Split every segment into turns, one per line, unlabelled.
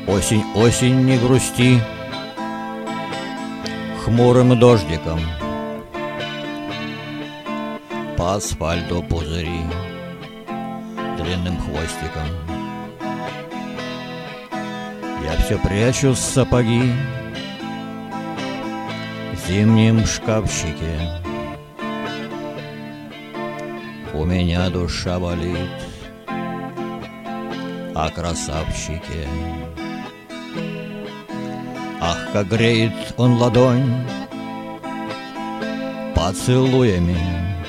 Осень, осень, не грусти, хмурым дождиком по асфальту пузыри длинным хвостиком. Я все прячу сапоги в зимнем шкафчике. У меня душа болит о красавчике. Ах, как греет он ладонь поцелуями.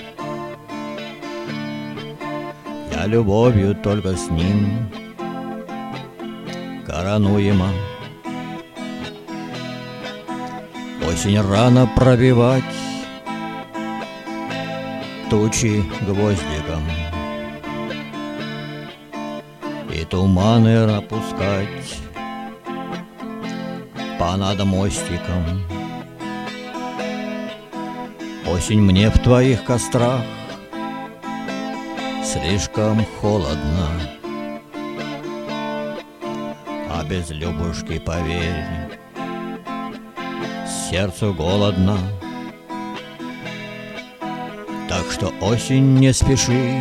Я любовью только с ним коронуема. Осень рано пробивать тучи гвоздиком и туманы напускать понад мостиком. Осень, мне в твоих кострах слишком холодно, а без Любушки, поверь, сердцу голодно. Так что, осень, не спеши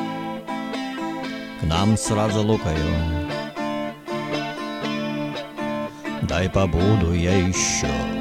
к нам с разлукою. Дай побуду я еще